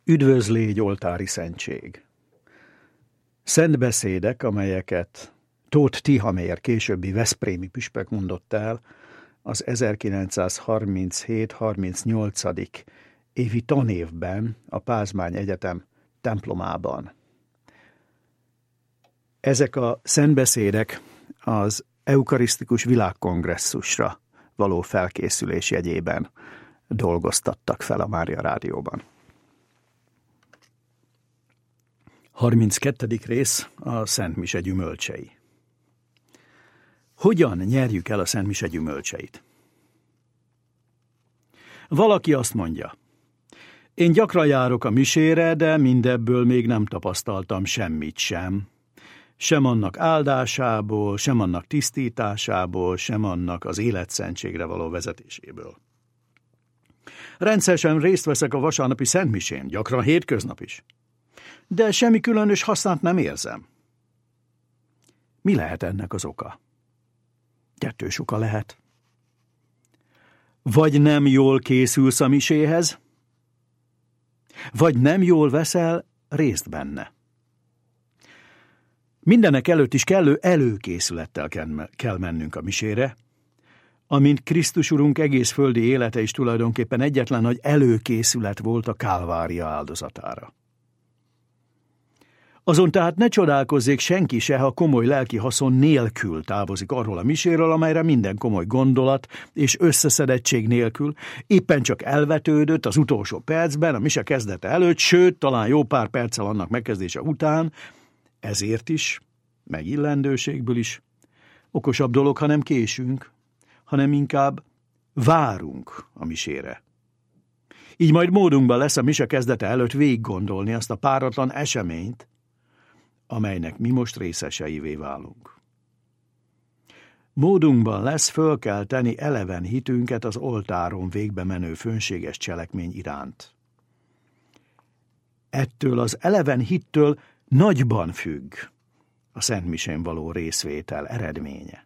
Üdvözlégy oltári szentség. Szent beszédek, amelyeket Tóth Tihamér későbbi veszprémi püspök mondott el az 1937-38. évi tanévben a Pázmány Egyetem templomában. Ezek a szentbeszédek az eukarisztikus világkongresszusra való felkészülés jegyében dolgoztattak fel a Mária Rádióban. 32. rész a Szent Mise gyümölcsei. Hogyan nyerjük el a Szent Mise gyümölcseit? Valaki azt mondja, én gyakran járok a misére, de mindebből még nem tapasztaltam semmit sem. Sem annak áldásából, sem annak tisztításából, sem annak az életszentségre való vezetéséből. Rendszeresen részt veszek a vasárnapi szentmisén, gyakran hétköznap is. De semmi különös hasznát nem érzem. Mi lehet ennek az oka? Kettős oka lehet. Vagy nem jól készülsz a miséhez, vagy nem jól veszel részt benne. Mindenek előtt is kellő előkészülettel kell mennünk a misére, amint Krisztus Urunk egész földi élete is tulajdonképpen egyetlen nagy előkészület volt a Kálvária áldozatára. Azon tehát ne csodálkozzék senki se, ha komoly lelki haszon nélkül távozik arról a miséről, amelyre minden komoly gondolat és összeszedettség nélkül éppen csak elvetődött az utolsó percben, a mise kezdete előtt, sőt, talán jó pár perccel annak megkezdése után, ezért is, meg illendőségből is, okosabb dolog, ha nem késünk, hanem inkább várunk a misére. Így majd módunkban lesz a mise kezdete előtt végiggondolni azt a páratlan eseményt, amelynek mi most részeseivé válunk. Módunkban lesz fölkelteni eleven hitünket az oltáron végbe menő fönséges cselekmény iránt. Ettől az eleven hittől nagyban függ a Szent Misén való részvétel eredménye.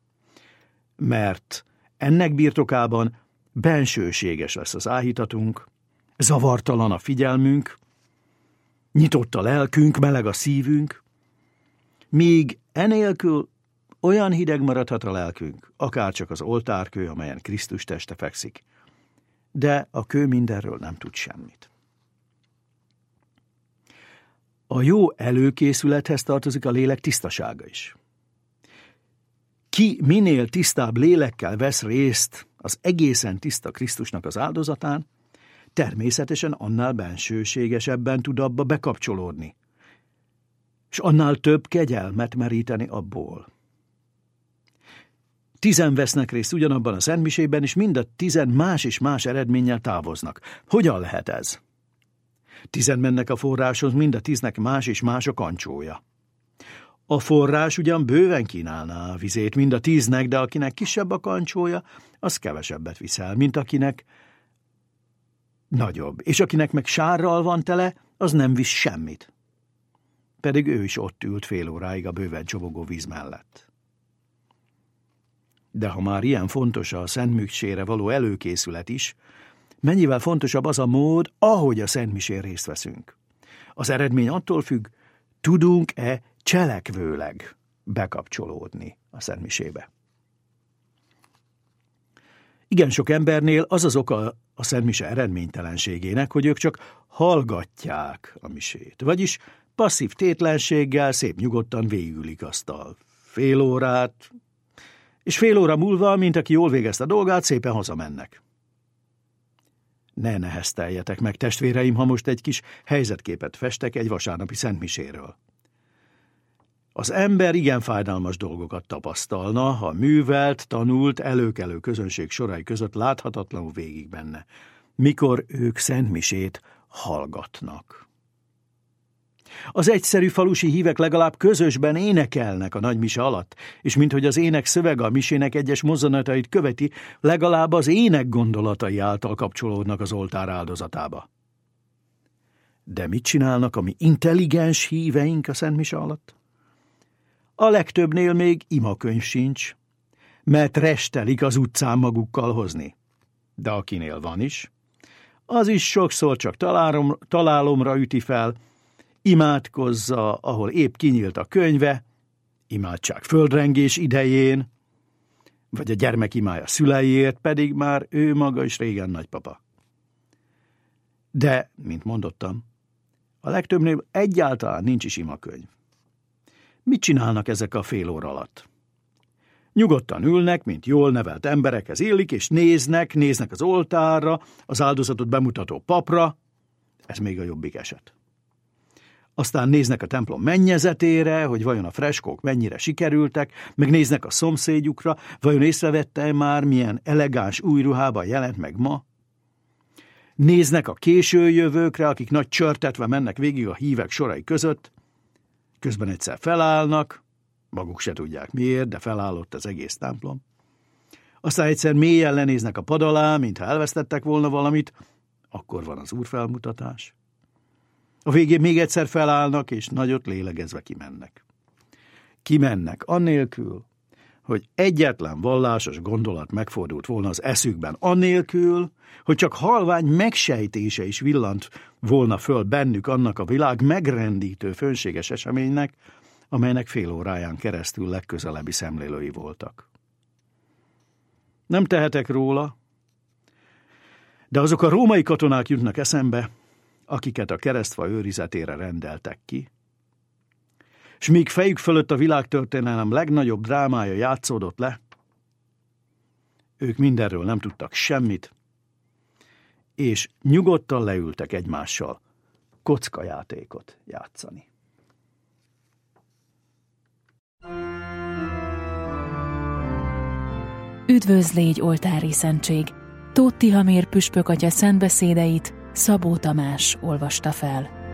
Mert ennek birtokában bensőséges lesz az áhítatunk, zavartalan a figyelmünk, nyitott a lelkünk, meleg a szívünk, míg enélkül olyan hideg maradhat a lelkünk, akárcsak az oltárkő, amelyen Krisztus teste fekszik, de a kő mindenről nem tud semmit. A jó előkészülethez tartozik a lélek tisztasága is. Ki minél tisztább lélekkel vesz részt az egészen tiszta Krisztusnak az áldozatán, természetesen annál bensőségesebben tud abba bekapcsolódni, és annál több kegyelmet meríteni abból. 10 vesznek részt ugyanabban a szentmisében, és mind a 10 más és más eredménnyel távoznak. Hogyan lehet ez? 10 mennek a forráshoz, mind a 10-nek más és más a kancsója. A forrás ugyan bőven kínálná a vizét mind a 10-nek, de akinek kisebb a kancsója, az kevesebbet viszel, mint akinek nagyobb, és akinek meg sárral van tele, az nem visz semmit. Pedig ő is ott ült fél óráig a bőven csobogó víz mellett. De ha már ilyen fontos a szentmisére való előkészület is, mennyivel fontosabb az a mód, ahogy a szentmisén részt veszünk. Az eredmény attól függ, tudunk-e cselekvőleg bekapcsolódni a szentmisébe. Igen sok embernél az az oka a szentmise eredménytelenségének, hogy ők csak hallgatják a misét, vagyis passzív tétlenséggel szép nyugodtan végigülik azt a fél órát, és fél óra múlva, mint aki jól végezte a dolgát, szépen hazamennek. Ne nehezteljetek meg, testvéreim, ha most egy kis helyzetképet festek egy vasárnapi szentmiséről. Az ember igen fájdalmas dolgokat tapasztalna, ha művelt, tanult, előkelő közönség sorai között láthatatlanul végig benne, mikor ők szentmisét hallgatnak. Az egyszerű falusi hívek legalább közösben énekelnek a nagymise alatt, és minthogy az ének szövege a misének egyes mozzanatait követi, legalább az ének gondolatai által kapcsolódnak az oltár áldozatába. De mit csinálnak a mi intelligens híveink a szentmise alatt? A legtöbbnél még imakönyv sincs, mert restelik az utcán magukkal hozni. De akinél van is, az is sokszor csak találomra üti fel, imádkozza, ahol épp kinyílt a könyve, imádság földrengés idején, vagy a gyermek imája szüleiért, pedig már ő maga is régen nagypapa. De, mint mondottam, a legtöbbnél egyáltalán nincs is imakönyv. Mit csinálnak ezek a fél óra alatt? Nyugodtan ülnek, mint jól nevelt emberekhez illik, és néznek az oltárra, az áldozatot bemutató papra, ez még a jobbik eset. Aztán néznek a templom mennyezetére, hogy vajon a freskók mennyire sikerültek, meg néznek a szomszédjukra, vajon észrevette már, milyen elegáns új ruhában jelent meg ma. Néznek a későjövőkre, akik nagy csörtetve mennek végig a hívek sorai között, közben egyszer felállnak, maguk se tudják miért, de felállott az egész templom. Aztán egyszer mélyen lenéznek a pad alá, mintha elvesztettek volna valamit, akkor van az úrfelmutatás. A végén még egyszer felállnak, és nagyot lélegezve kimennek. Kimennek annélkül, hogy egyetlen vallásos gondolat megfordult volna az eszükben, annélkül, hogy csak halvány megsejtése is villant volna föl bennük annak a világ megrendítő fönséges eseménynek, amelynek fél óráján keresztül legközelebbi szemlélői voltak. Nem tehetek róla, de azok a római katonák jutnak eszembe, akiket a keresztfa őrizetére rendeltek ki, s míg fejük fölött a világtörténelem legnagyobb drámája játszódott le, ők mindenről nem tudtak semmit, és nyugodtan leültek egymással kockajátékot játszani. Üdvözl, légy oltári szentség! Tóth Tihamér püspök atya szentbeszédeit Szabó Tamás olvasta fel.